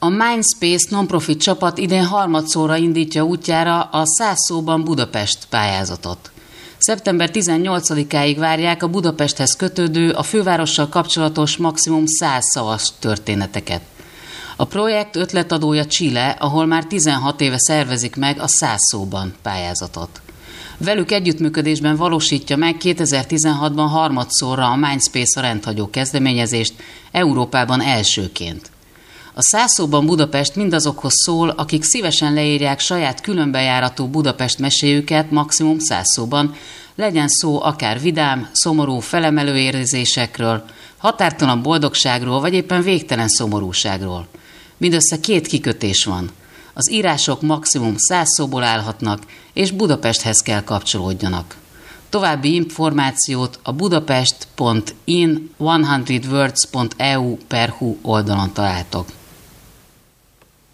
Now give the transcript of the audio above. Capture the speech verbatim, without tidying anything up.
A Mindspace non-profit csapat idén harmadszorra indítja útjára a száz szóban Budapest pályázatot. szeptember tizennyolcadikáig várják a Budapesthez kötődő, a fővárossal kapcsolatos maximum száz szavas történeteket. A projekt ötletadója Chile, ahol már tizenhat éve szervezik meg a száz szóban pályázatot. Velük együttműködésben valósítja meg kétezer-tizenhatban harmadszorra a Mindspace a rendhagyó kezdeményezést, Európában elsőként. A száz szóban Budapest mindazokhoz szól, akik szívesen leírják saját különbejáratú Budapest meséjüket maximum száz szóban, legyen szó akár vidám, szomorú, felemelő érzésekről, határtalan boldogságról, vagy éppen végtelen szomorúságról. Mindössze két kikötés van. Az írások maximum száz szóból állhatnak, és Budapesthez kell kapcsolódjanak. További információt a budapest pont in száz words pont e u per hu oldalon találtok.